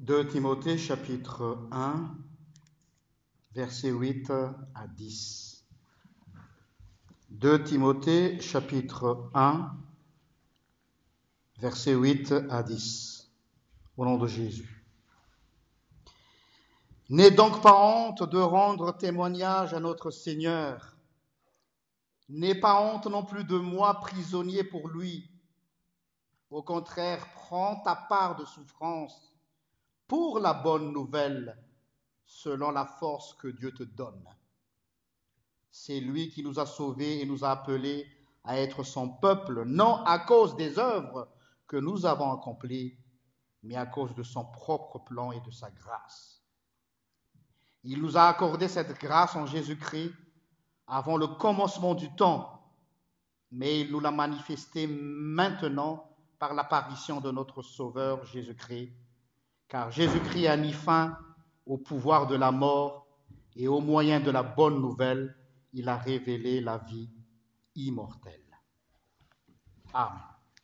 2 Timothée chapitre 1, versets 8 à 10. 2 Timothée chapitre 1, versets 8 à 10. Au nom de Jésus. N'aie donc pas honte de rendre témoignage à notre Seigneur. N'aie pas honte non plus de moi, prisonnier pour lui. Au contraire, prends ta part de souffrance pour la bonne nouvelle, selon la force que Dieu te donne. C'est lui qui nous a sauvés et nous a appelés à être son peuple, non à cause des œuvres que nous avons accomplies, mais à cause de son propre plan et de sa grâce. Il nous a accordé cette grâce en Jésus-Christ avant le commencement du temps, mais il nous l'a manifestée maintenant par l'apparition de notre Sauveur Jésus-Christ, car Jésus-Christ a mis fin au pouvoir de la mort et au moyen de la bonne nouvelle, il a révélé la vie immortelle. Amen.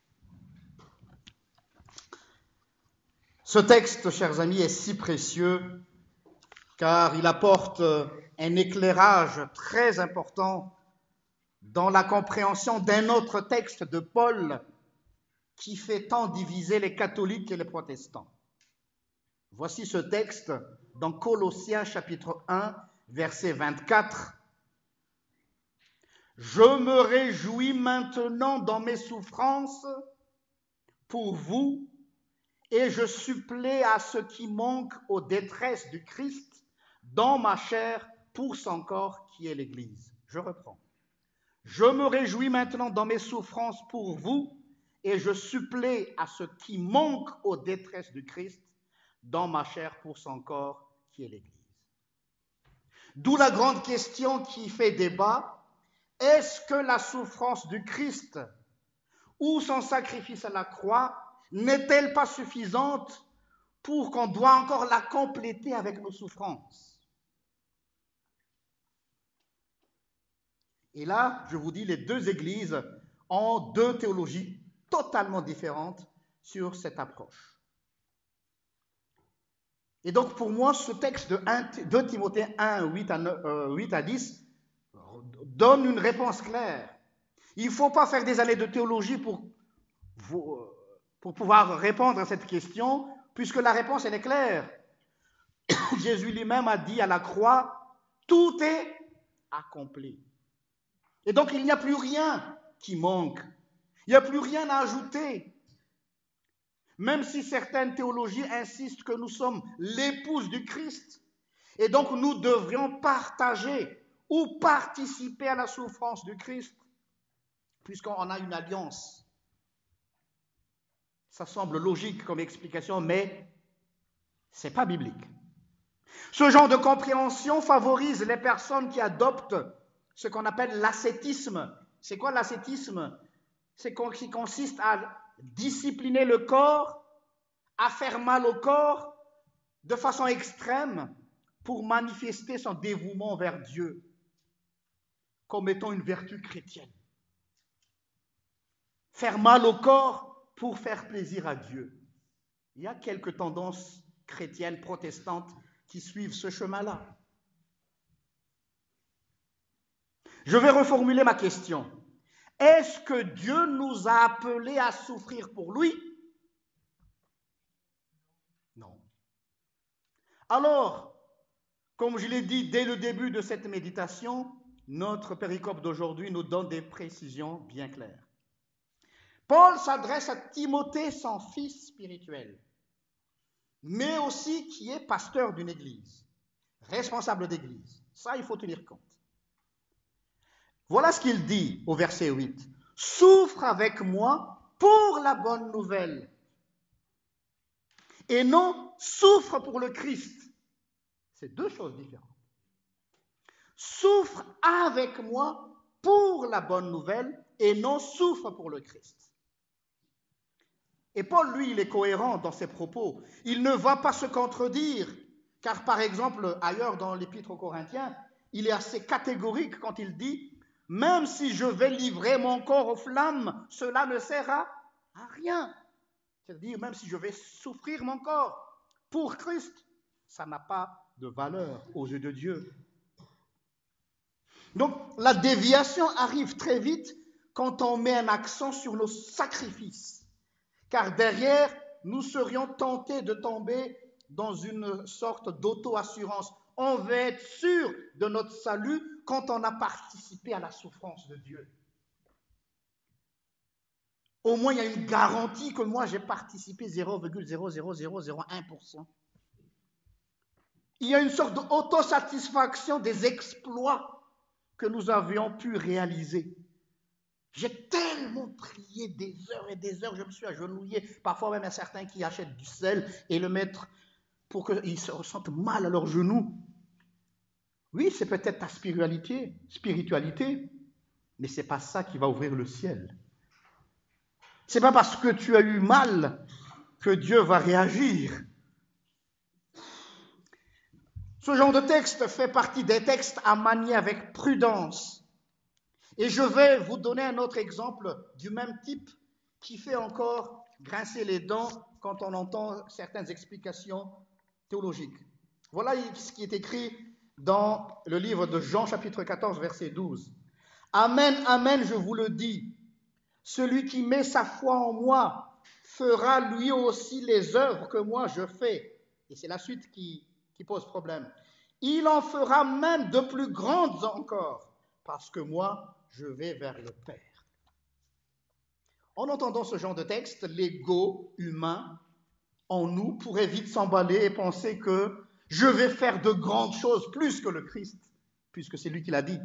Ce texte, chers amis, est si précieux car il apporte un éclairage très important dans la compréhension d'un autre texte de Paul qui fait tant diviser les catholiques et les protestants. Voici ce texte dans Colossiens chapitre 1, verset 24. « Je me réjouis maintenant dans mes souffrances pour vous et je supplée à ce qui manque aux détresses du Christ dans ma chair pour son corps qui est l'Église. » Je reprends. « Je me réjouis maintenant dans mes souffrances pour vous et je supplée à ce qui manque aux détresses du Christ dans ma chair pour son corps qui est l'Église. » D'où la grande question qui fait débat. Est-ce que la souffrance du Christ ou son sacrifice à la croix n'est-elle pas suffisante pour qu'on doit encore la compléter avec nos souffrances? Et là, je vous dis, les deux églises ont deux théologies totalement différentes sur cette approche. Et donc, pour moi, ce texte de Timothée 1, 8 à 10 donne une réponse claire. Il ne faut pas faire des années de théologie pour pouvoir répondre à cette question, puisque la réponse, elle est claire. Jésus lui-même a dit à la croix, tout est accompli. Et donc, il n'y a plus rien qui manque. Il n'y a plus rien à ajouter. Même si certaines théologies insistent que nous sommes l'épouse du Christ, et donc nous devrions partager ou participer à la souffrance du Christ, puisqu'on a une alliance. Ça semble logique comme explication, mais ce n'est pas biblique. Ce genre de compréhension favorise les personnes qui adoptent ce qu'on appelle l'ascétisme. C'est quoi l'ascétisme? C'est qui consiste à discipliner le corps, à faire mal au corps de façon extrême pour manifester son dévouement vers Dieu comme étant une vertu chrétienne. Faire mal au corps pour faire plaisir à Dieu. Il y a quelques tendances chrétiennes protestantes qui suivent ce chemin-là. Je vais reformuler ma question. Est-ce que Dieu nous a appelés à souffrir pour lui? Non. Alors, comme je l'ai dit dès le début de cette méditation, notre péricope d'aujourd'hui nous donne des précisions bien claires. Paul s'adresse à Timothée, son fils spirituel, mais aussi qui est pasteur d'une église, responsable d'église. Ça, il faut tenir compte. Voilà ce qu'il dit au verset 8. « Souffre avec moi pour la bonne nouvelle. » Et non, souffre pour le Christ. C'est deux choses différentes. Souffre avec moi pour la bonne nouvelle et non souffre pour le Christ. Et Paul, lui, il est cohérent dans ses propos. Il ne va pas se contredire, car par exemple, ailleurs dans l'Épître aux Corinthiens, il est assez catégorique quand il dit « Même si je vais livrer mon corps aux flammes, cela ne sert à rien. » C'est-à-dire, même si je vais souffrir mon corps, pour Christ, ça n'a pas de valeur aux yeux de Dieu. Donc, la déviation arrive très vite quand on met un accent sur nos sacrifices. Car derrière, nous serions tentés de tomber dans une sorte d'auto-assurance. On veut être sûr de notre salut quand on a participé à la souffrance de Dieu. Au moins, il y a une garantie que moi, j'ai participé 0,00001%. Il y a une sorte d'autosatisfaction des exploits que nous avions pu réaliser. J'ai tellement prié des heures et des heures, je me suis agenouillé. Parfois même, il y a certains qui achètent du sel et le mettent pour qu'ils se ressentent mal à leurs genoux. Oui, c'est peut-être ta spiritualité, mais ce n'est pas ça qui va ouvrir le ciel. Ce n'est pas parce que tu as eu mal que Dieu va réagir. Ce genre de texte fait partie des textes à manier avec prudence. Et je vais vous donner un autre exemple du même type qui fait encore grincer les dents quand on entend certaines explications théologiques. Voilà ce qui est écrit dans le livre de Jean, chapitre 14, verset 12. « Amen, amen, je vous le dis, celui qui met sa foi en moi fera lui aussi les œuvres que moi je fais. » Et c'est la suite qui pose problème. « Il en fera même de plus grandes encore, parce que moi, je vais vers le Père. » En entendant ce genre de texte, l'ego humain en nous pourrait vite s'emballer et penser que je vais faire de grandes choses plus que le Christ, puisque c'est lui qui l'a dit.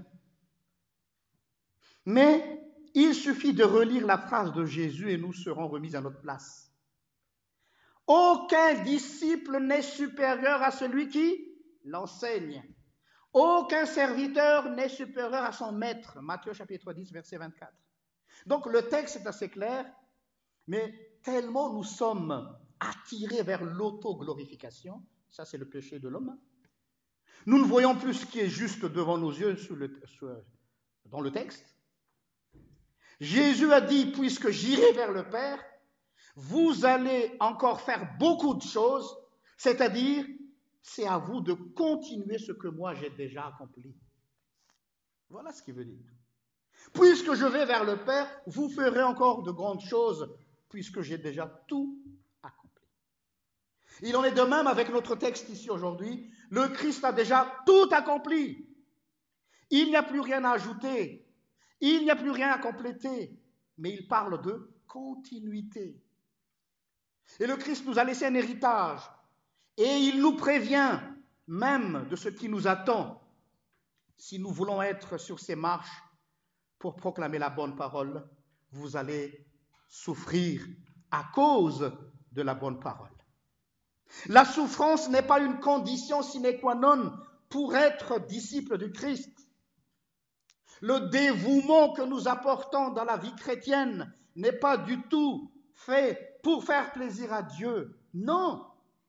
Mais il suffit de relire la phrase de Jésus et nous serons remis à notre place. Aucun disciple n'est supérieur à celui qui l'enseigne. Aucun serviteur n'est supérieur à son maître. Matthieu chapitre 10, verset 24. Donc le texte est assez clair, mais tellement nous sommes attirés vers l'auto-glorification, ça c'est le péché de l'homme, nous ne voyons plus ce qui est juste devant nos yeux dans le texte. Jésus a dit, puisque j'irai vers le Père, vous allez encore faire beaucoup de choses, c'est-à-dire, c'est à vous de continuer ce que moi j'ai déjà accompli. Voilà ce qu'il veut dire. Puisque je vais vers le Père, vous ferez encore de grandes choses, puisque j'ai déjà tout accompli. Il en est de même avec notre texte ici aujourd'hui. Le Christ a déjà tout accompli. Il n'y a plus rien à ajouter. Il n'y a plus rien à compléter. Mais il parle de continuité. Et le Christ nous a laissé un héritage. Et il nous prévient même de ce qui nous attend si nous voulons être sur ces marches pour proclamer la bonne parole. Vous allez souffrir à cause de la bonne parole. La souffrance n'est pas une condition sine qua non pour être disciple du Christ. Le dévouement que nous apportons dans la vie chrétienne n'est pas du tout fait pour faire plaisir à Dieu. Non.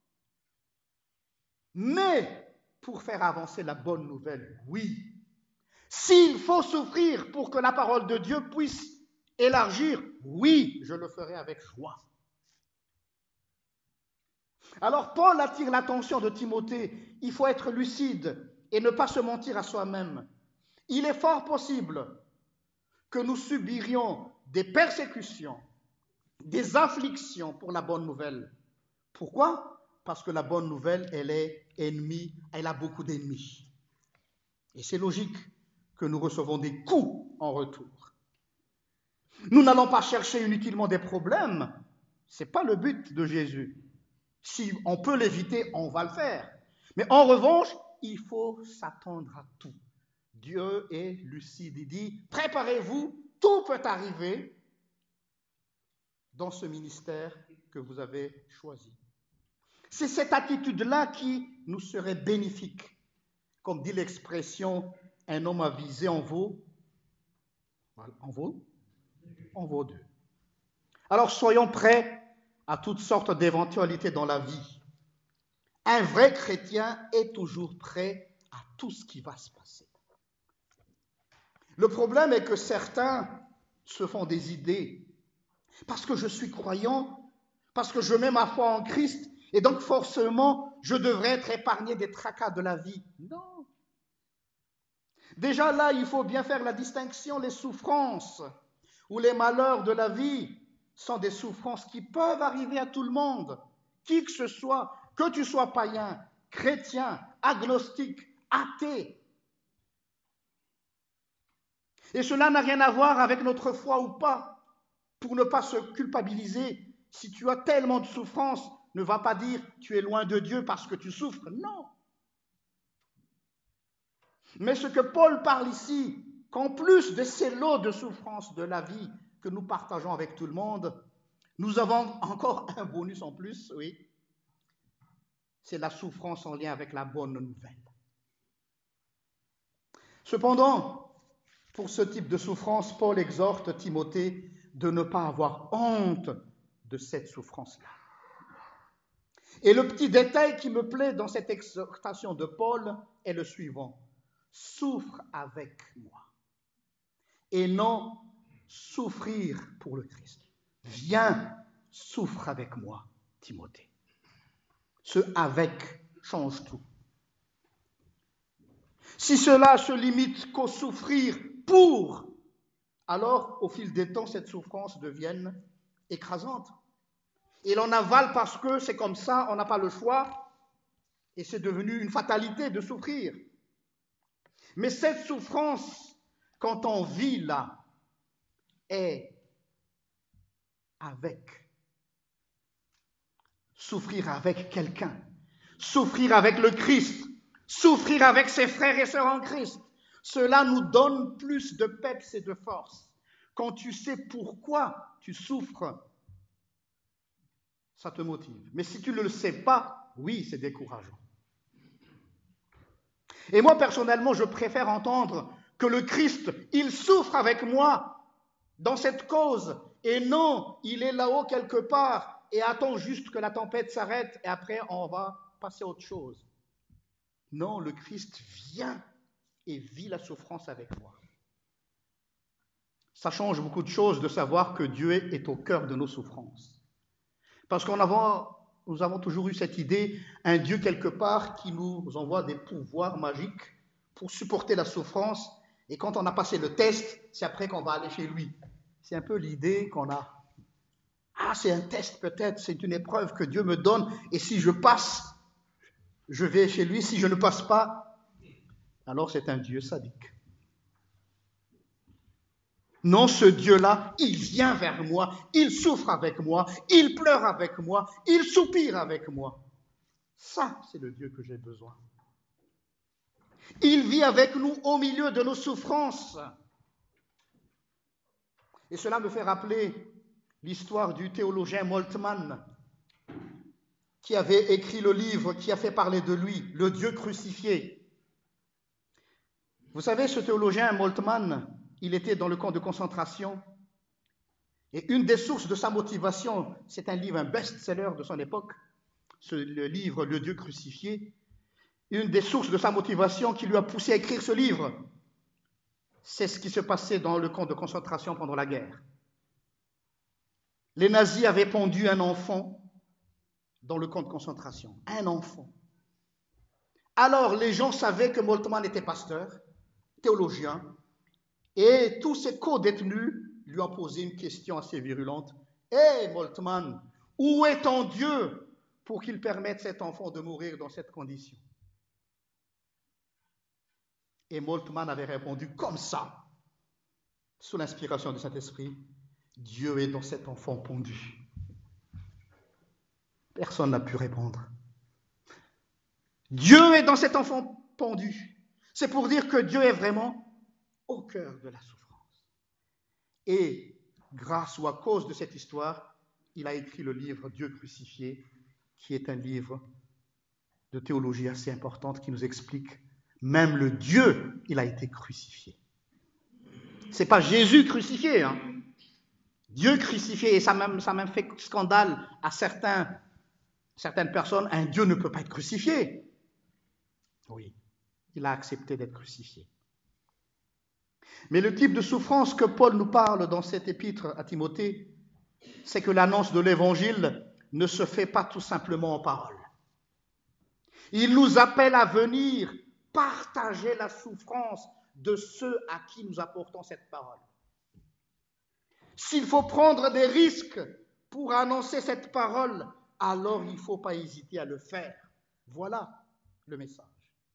Mais pour faire avancer la bonne nouvelle, oui. S'il faut souffrir pour que la parole de Dieu puisse élargir, oui, je le ferai avec joie. Alors Paul attire l'attention de Timothée, il faut être lucide et ne pas se mentir à soi-même. Il est fort possible que nous subirions des persécutions, des afflictions pour la bonne nouvelle. Pourquoi ? Parce que la bonne nouvelle, elle est ennemie, elle a beaucoup d'ennemis. Et c'est logique que nous recevons des coups en retour. Nous n'allons pas chercher inutilement des problèmes, ce n'est pas le but de Jésus. Si on peut l'éviter, on va le faire. Mais en revanche, il faut s'attendre à tout. Dieu est lucide, il dit, préparez-vous, tout peut arriver dans ce ministère que vous avez choisi. C'est cette attitude-là qui nous serait bénéfique. Comme dit l'expression, un homme avisé en vaut deux. Alors soyons prêts à toutes sortes d'éventualités dans la vie. Un vrai chrétien est toujours prêt à tout ce qui va se passer. Le problème est que certains se font des idées. Parce que je suis croyant, parce que je mets ma foi en Christ, Et donc forcément, je devrais être épargné des tracas de la vie. Non. Déjà là, il faut bien faire la distinction. Les souffrances ou les malheurs de la vie sont des souffrances qui peuvent arriver à tout le monde. Qui que ce soit, que tu sois païen, chrétien, agnostique, athée. Et cela n'a rien à voir avec notre foi ou pas. Pour ne pas se culpabiliser, si tu as tellement de souffrance, ne va pas dire tu es loin de Dieu parce que tu souffres. Non. Mais ce que Paul parle ici, qu'en plus de ces lots de souffrance de la vie que nous partageons avec tout le monde, nous avons encore un bonus en plus, oui. C'est la souffrance en lien avec la bonne nouvelle. Cependant, pour ce type de souffrance, Paul exhorte Timothée de ne pas avoir honte de cette souffrance-là. Et le petit détail qui me plaît dans cette exhortation de Paul est le suivant. Souffre avec moi. Et non souffrir pour le Christ. Viens, souffre avec moi, Timothée. Ce avec change tout. Si cela se limite qu'au souffrir pour, alors au fil des temps, cette souffrance devient écrasante. Et l'on avale parce que c'est comme ça, on n'a pas le choix, et c'est devenu une fatalité de souffrir. Mais cette souffrance, quand on vit là, est avec. Souffrir avec quelqu'un, souffrir avec le Christ, souffrir avec ses frères et sœurs en Christ. Cela nous donne plus de peps et de force. Quand tu sais pourquoi tu souffres, ça te motive. Mais si tu ne le sais pas, oui, c'est décourageant. Et moi, personnellement, je préfère entendre que le Christ, il souffre avec moi dans cette cause. Et non, il est là-haut quelque part et attend juste que la tempête s'arrête et après, on va passer à autre chose. Non, le Christ vient et vit la souffrance avec moi. Ça change beaucoup de choses de savoir que Dieu est au cœur de nos souffrances. Parce nous avons toujours eu cette idée, un Dieu quelque part qui nous envoie des pouvoirs magiques pour supporter la souffrance. Et quand on a passé le test, c'est après qu'on va aller chez lui. C'est un peu l'idée qu'on a. Ah, c'est un test peut-être, c'est une épreuve que Dieu me donne. Et si je passe, je vais chez lui. Si je ne passe pas, alors c'est un Dieu sadique. Non, ce Dieu-là, il vient vers moi, il souffre avec moi, il pleure avec moi, il soupire avec moi. Ça, c'est le Dieu que j'ai besoin. Il vit avec nous au milieu de nos souffrances. Et cela me fait rappeler l'histoire du théologien Moltmann, qui avait écrit le livre qui a fait parler de lui, Le Dieu crucifié. Vous savez, ce théologien Moltmann, il était dans le camp de concentration. Et une des sources de sa motivation, c'est un livre, un best-seller de son époque, le livre Le Dieu crucifié. Une des sources de sa motivation qui lui a poussé à écrire ce livre, c'est ce qui se passait dans le camp de concentration pendant la guerre. Les nazis avaient pendu un enfant dans le camp de concentration. Un enfant. Alors, les gens savaient que Moltmann était pasteur, théologien, et tous ses co-détenus lui ont posé une question assez virulente. « Hé, Moltmann, où est ton Dieu pour qu'il permette cet enfant de mourir dans cette condition ?» Et Moltmann avait répondu comme ça, sous l'inspiration du Saint-Esprit, « Dieu est dans cet enfant pendu. » Personne n'a pu répondre. Dieu est dans cet enfant pendu. C'est pour dire que Dieu est vraiment au cœur de la souffrance. Et grâce ou à cause de cette histoire, il a écrit le livre Dieu crucifié, qui est un livre de théologie assez importante qui nous explique même le Dieu, il a été crucifié. C'est pas Jésus crucifié, hein. Dieu crucifié, et ça même fait scandale à certaines personnes. Un Dieu ne peut pas être crucifié. Oui, il a accepté d'être crucifié. Mais le type de souffrance que Paul nous parle dans cet épître à Timothée, c'est que l'annonce de l'Évangile ne se fait pas tout simplement en parole. Il nous appelle à venir partager la souffrance de ceux à qui nous apportons cette parole. S'il faut prendre des risques pour annoncer cette parole, alors il ne faut pas hésiter à le faire. Voilà le message.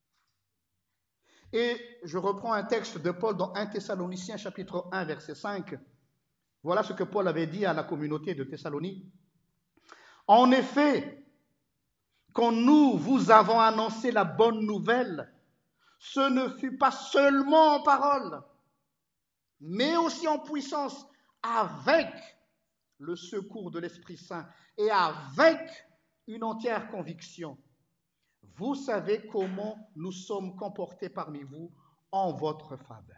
Et je reprends un texte de Paul dans 1 Thessaloniciens chapitre 1 verset 5. Voilà ce que Paul avait dit à la communauté de Thessalonique. En effet, quand nous vous avons annoncé la bonne nouvelle, ce ne fut pas seulement en parole, mais aussi en puissance, avec le secours de l'Esprit Saint et avec une entière conviction. Vous savez comment nous sommes comportés parmi vous en votre faveur.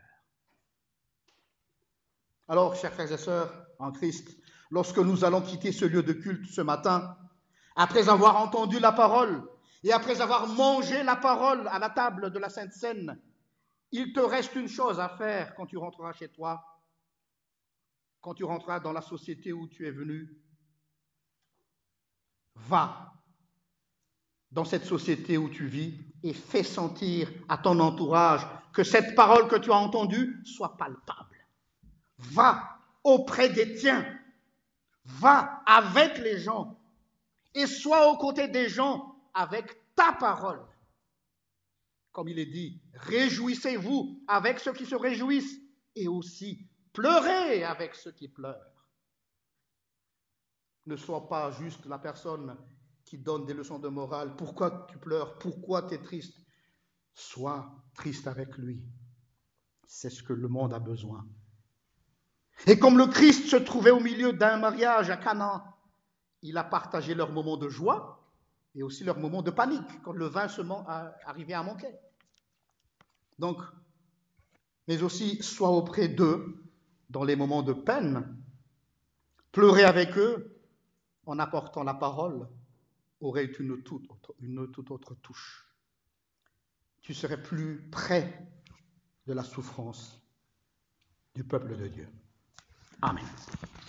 Alors, chers frères et sœurs en Christ, lorsque nous allons quitter ce lieu de culte ce matin, après avoir entendu la parole et après avoir mangé la parole à la table de la Sainte Seine, il te reste une chose à faire quand tu rentreras chez toi, quand tu rentreras dans la société où tu es venu. Va dans cette société où tu vis et fais sentir à ton entourage que cette parole que tu as entendue soit palpable. Va auprès des tiens, va avec les gens et sois aux côtés des gens avec ta parole. Comme il est dit, réjouissez-vous avec ceux qui se réjouissent et aussi pleurez avec ceux qui pleurent. Ne sois pas juste la personne qui donne des leçons de morale. Pourquoi tu pleures? Pourquoi tu es triste? Sois triste avec lui. C'est ce que le monde a besoin. Et comme le Christ se trouvait au milieu d'un mariage à Canaan, il a partagé leurs moments de joie et aussi leurs moments de panique quand le vin arrivait à manquer. Donc, mais aussi sois auprès d'eux dans les moments de peine. Pleurer avec eux en apportant la parole aurait une toute autre touche. Tu serais plus près de la souffrance du peuple de Dieu. Amen.